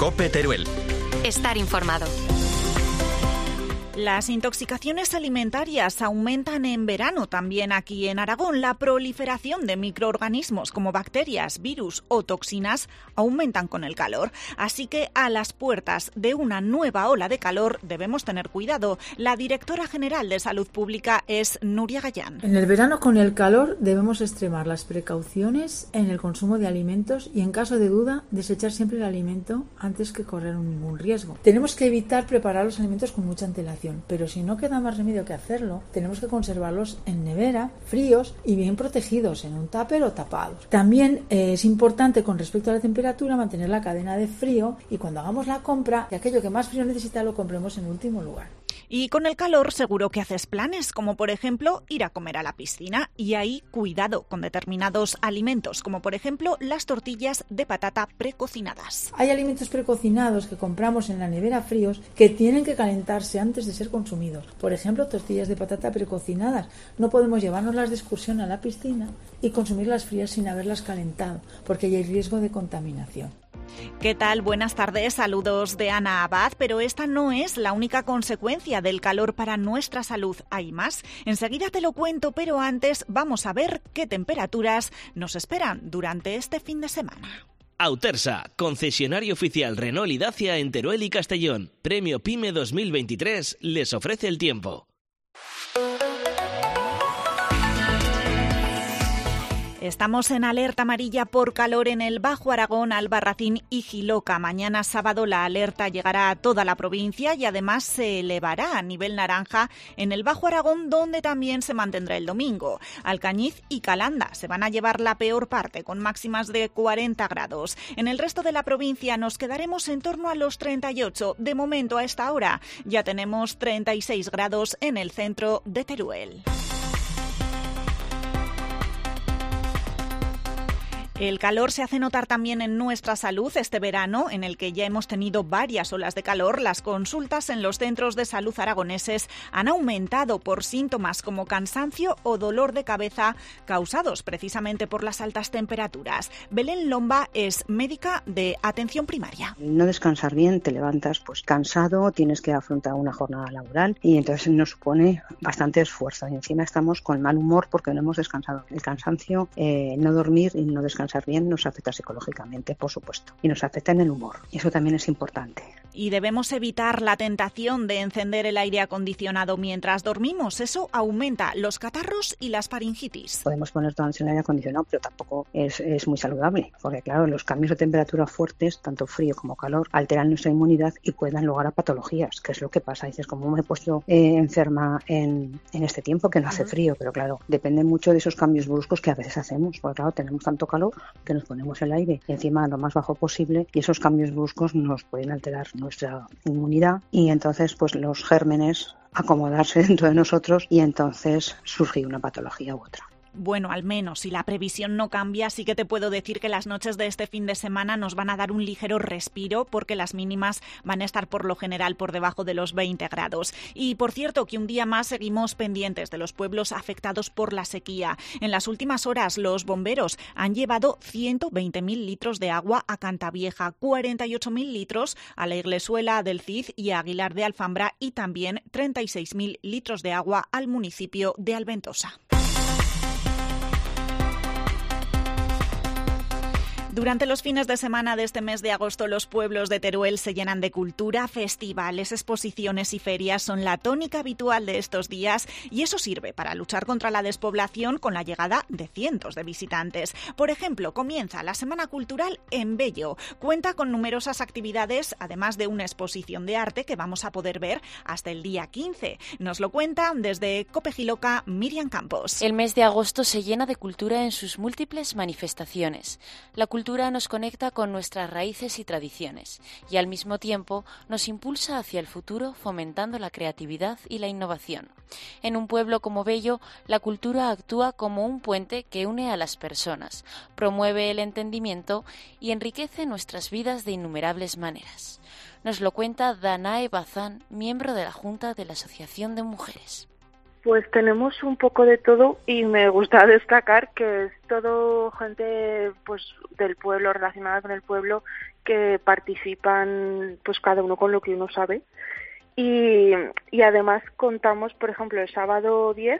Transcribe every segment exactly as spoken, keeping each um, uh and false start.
COPE Teruel. Estar informado. Las intoxicaciones alimentarias aumentan en verano también aquí en Aragón. La proliferación de microorganismos como bacterias, virus o toxinas aumentan con el calor. Así que a las puertas de una nueva ola de calor debemos tener cuidado. La directora general de Salud Pública es Nuria Gallán. En el verano con el calor debemos extremar las precauciones en el consumo de alimentos y en caso de duda desechar siempre el alimento antes que correr ningún riesgo. Tenemos que evitar preparar los alimentos con mucha antelación. Pero si no queda más remedio que hacerlo, tenemos que conservarlos en nevera, fríos y bien protegidos, en un tupper o tapados. También eh, es importante con respecto a la temperatura mantener la cadena de frío y cuando hagamos la compra, que aquello que más frío necesita lo compremos en último lugar. Y con el calor seguro que haces planes, como por ejemplo ir a comer a la piscina. Y ahí cuidado con determinados alimentos, como por ejemplo las tortillas de patata precocinadas. Hay alimentos precocinados que compramos en la nevera fríos que tienen que calentarse antes de ser consumidos. Por ejemplo, tortillas de patata precocinadas. No podemos llevárnoslas de excursión a la piscina y consumirlas frías sin haberlas calentado, porque hay riesgo de contaminación. ¿Qué tal? Buenas tardes, saludos de Ana Abad, pero esta no es la única consecuencia del calor para nuestra salud. Hay más. Enseguida te lo cuento, pero antes vamos a ver qué temperaturas nos esperan durante este fin de semana. Autersa, concesionario oficial Renault y Dacia en Teruel y Castellón. Premio PYME dos mil veintitrés les ofrece el tiempo. Estamos en alerta amarilla por calor en el Bajo Aragón, Albarracín y Jiloca. Mañana sábado la alerta llegará a toda la provincia y además se elevará a nivel naranja en el Bajo Aragón, donde también se mantendrá el domingo. Alcañiz y Calanda se van a llevar la peor parte, con máximas de cuarenta grados. En el resto de la provincia nos quedaremos en torno a los treinta y ocho. De momento, a esta hora, ya tenemos treinta y seis grados en el centro de Teruel. El calor se hace notar también en nuestra salud este verano, en el que ya hemos tenido varias olas de calor. Las consultas en los centros de salud aragoneses han aumentado por síntomas como cansancio o dolor de cabeza causados precisamente por las altas temperaturas. Belén Lomba es médica de atención primaria. No descansar bien, te levantas pues cansado, tienes que afrontar una jornada laboral y entonces nos supone bastante esfuerzo. Y encima estamos con mal humor porque no hemos descansado. El cansancio, eh, no dormir y no descansar bien nos afecta psicológicamente, por supuesto, y nos afecta en el humor. Y eso también es importante. Y debemos evitar la tentación de encender el aire acondicionado mientras dormimos. Eso aumenta los catarros y las faringitis. Podemos poner todo en el aire acondicionado, pero tampoco es, es muy saludable, porque claro, los cambios de temperatura fuertes, tanto frío como calor, alteran nuestra inmunidad y pueden dar lugar a patologías, que es lo que pasa. Dices, ¿cómo me he puesto eh, enferma en, en este tiempo que no hace frío? Pero claro, depende mucho de esos cambios bruscos que a veces hacemos, porque claro, tenemos tanto calor que nos ponemos el aire encima lo más bajo posible y esos cambios bruscos nos pueden alterar nuestra inmunidad y entonces pues los gérmenes acomodarse dentro de nosotros y entonces surge una patología u otra. Bueno, al menos si la previsión no cambia, sí que te puedo decir que las noches de este fin de semana nos van a dar un ligero respiro porque las mínimas van a estar por lo general por debajo de los veinte grados. Y por cierto, que un día más seguimos pendientes de los pueblos afectados por la sequía. En las últimas horas, los bomberos han llevado ciento veinte mil litros de agua a Cantavieja, cuarenta y ocho mil litros a la Iglesuela del Cid y a Aguilar de Alfambra y también treinta y seis mil litros de agua al municipio de Alventosa. Durante los fines de semana de este mes de agosto, los pueblos de Teruel se llenan de cultura, festivales, exposiciones y ferias. Son la tónica habitual de estos días y eso sirve para luchar contra la despoblación con la llegada de cientos de visitantes. Por ejemplo, comienza la Semana Cultural en Bello. Cuenta con numerosas actividades, además de una exposición de arte que vamos a poder ver hasta el día quince. Nos lo cuenta desde COPE Jiloca Miriam Campos. El mes de agosto se llena de cultura en sus múltiples manifestaciones. La cultura cultura nos conecta con nuestras raíces y tradiciones y al mismo tiempo nos impulsa hacia el futuro fomentando la creatividad y la innovación. En un pueblo como Bello, la cultura actúa como un puente que une a las personas, promueve el entendimiento y enriquece nuestras vidas de innumerables maneras. Nos lo cuenta Danae Bazán, miembro de la Junta de la Asociación de Mujeres. Pues tenemos un poco de todo y me gusta destacar que es todo gente pues del pueblo, relacionada con el pueblo, que participan pues cada uno con lo que uno sabe. Y, y además contamos, por ejemplo, el sábado diez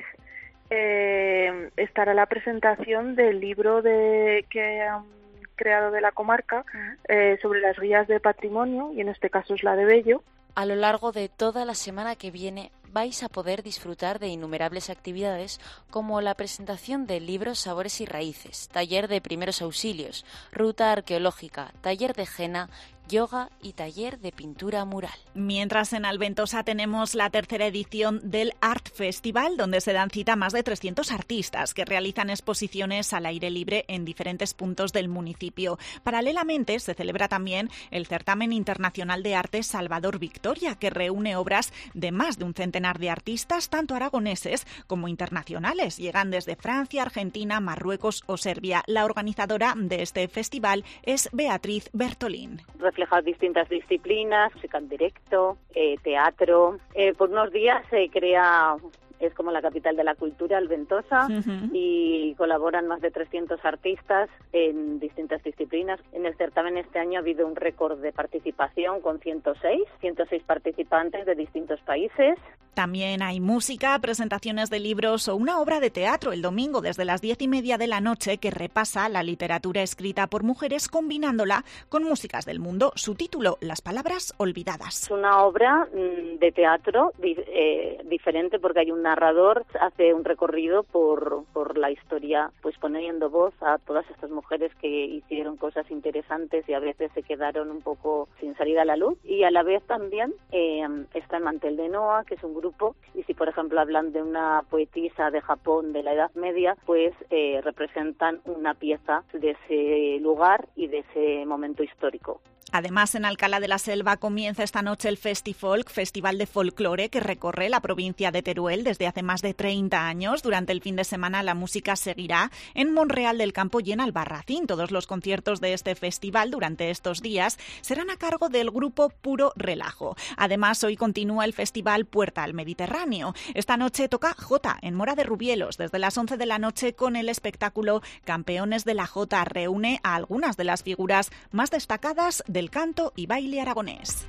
eh, estará la presentación del libro de que han creado de la comarca eh, sobre las guías de patrimonio, y en este caso es la de Bello. A lo largo de toda la semana que viene vais a poder disfrutar de innumerables actividades como la presentación del libro Sabores y Raíces, taller de primeros auxilios, ruta arqueológica, taller de henna, yoga y taller de pintura mural. Mientras en Alventosa tenemos la tercera edición del Art Festival, donde se dan cita más de trescientos artistas que realizan exposiciones al aire libre en diferentes puntos del municipio. Paralelamente se celebra también el Certamen Internacional de Arte Salvador Victoria, que reúne obras de más de un centenar de artistas, tanto aragoneses como internacionales. Llegan desde Francia, Argentina, Marruecos o Serbia. La organizadora de este festival es Beatriz Bertolín. Refleja distintas disciplinas, música en directo, eh, teatro. Eh, por unos días se crea, es como la capital de la cultura, Alventosa, uh-huh. y colaboran más de trescientos artistas en distintas disciplinas. En el certamen este año ha habido un récord de participación con ciento seis participantes de distintos países. También hay música, presentaciones de libros o una obra de teatro el domingo desde las diez y media de la noche que repasa la literatura escrita por mujeres combinándola con músicas del mundo. Su título, Las palabras olvidadas. Es una obra de teatro eh, diferente porque hay un narrador, hace un recorrido por, por la historia, pues poniendo voz a todas estas mujeres que hicieron cosas interesantes y a veces se quedaron un poco sin salir a la luz. Y a la vez también eh, está el Mantel de Noa, que es un grupo grupo, y si por ejemplo hablan de una poetisa de Japón de la Edad Media, pues eh, representan una pieza de ese lugar y de ese momento histórico. Además, en Alcalá de la Selva comienza esta noche el Festifolk, Festival de Folclore, que recorre la provincia de Teruel desde hace más de treinta años. Durante el fin de semana la música seguirá en Monreal del Campo y en Albarracín. Todos los conciertos de este festival durante estos días serán a cargo del grupo Puro Relajo. Además, hoy continúa el Festival Puerta al Mediterráneo. Esta noche toca Jota en Mora de Rubielos desde las once de la noche con el espectáculo Campeones de la Jota. Reúne a algunas de las figuras más destacadas del canto y baile aragonés.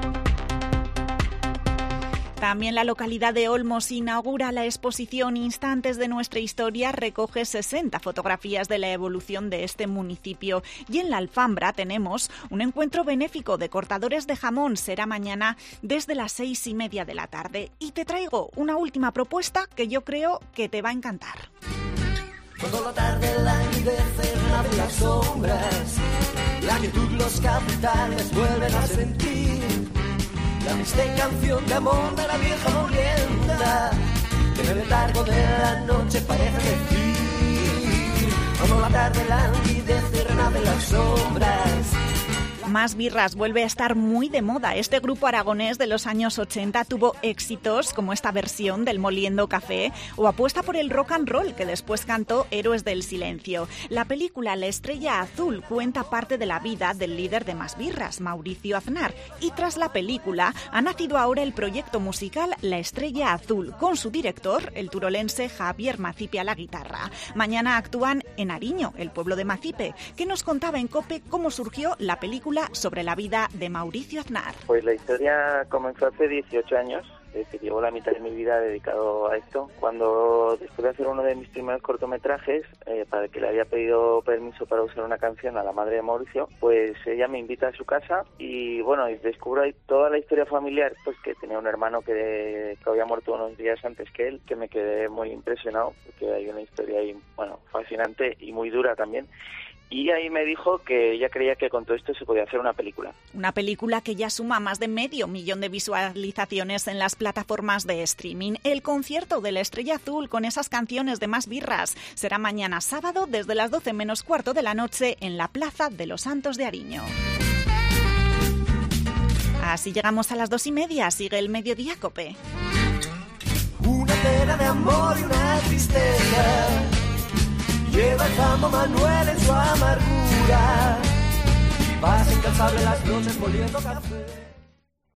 También la localidad de Olmos inaugura la exposición Instantes de nuestra historia, recoge sesenta fotografías de la evolución de este municipio. Y en la Alfambra tenemos un encuentro benéfico de cortadores de jamón, será mañana desde las seis y media de la tarde. Y te traigo una última propuesta que yo creo que te va a encantar. Cuando la tarde languidece en las sombras, la quietud los capitales vuelven a sentir la triste canción de amor de la vieja molienda que en el largo de la noche parece decir. Cuando la tarde languidece renace las sombras. Más birras vuelve a estar muy de moda. Este grupo aragonés de los años ochenta tuvo éxitos como esta versión del Moliendo Café o apuesta por el rock and roll que después cantó Héroes del Silencio. La película La Estrella Azul cuenta parte de la vida del líder de Más Birras, Mauricio Aznar, y tras la película ha nacido ahora el proyecto musical La Estrella Azul con su director, el turolense Javier Macipe a la guitarra. Mañana actúan en Ariño, el pueblo de Macipe, que nos contaba en COPE cómo surgió la película sobre la vida de Mauricio Aznar. Pues la historia comenzó hace dieciocho años, es decir, llevo la mitad de mi vida dedicado a esto. Cuando después de hacer uno de mis primeros cortometrajes, eh, para que le había pedido permiso para usar una canción a la madre de Mauricio, pues ella me invita a su casa y bueno, y descubro ahí toda la historia familiar, pues que tenía un hermano que, que había muerto unos días antes que él, que me quedé muy impresionado, porque hay una historia ahí, bueno, fascinante y muy dura también. Y ahí me dijo que ella creía que con todo esto se podía hacer una película. Una película que ya suma más de medio millón de visualizaciones en las plataformas de streaming. El concierto de La Estrella Azul con esas canciones de Más Birras será mañana sábado desde las doce menos cuarto de la noche en la Plaza de los Santos de Ariño. Así llegamos a las dos y media. Sigue el Mediodía COPE. Una pena de amor y una tristeza lleva el famo Manuel en su amargura y pasa incansable las noches moliendo café.